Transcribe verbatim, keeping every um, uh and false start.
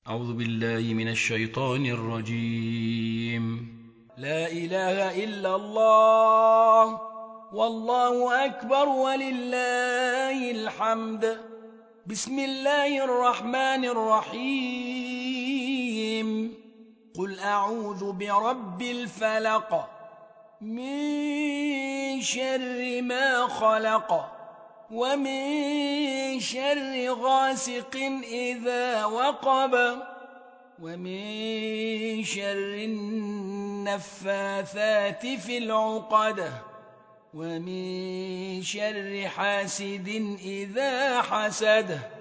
أعوذ بالله من الشيطان الرجيم. لا إله إلا الله والله أكبر ولله الحمد. بسم الله الرحمن الرحيم. قل أعوذ برب الفلق من شر ما خلق ومن شر غاسق إذا وقب ومن شر النفاثات في العقد ومن شر حاسد إذا حسد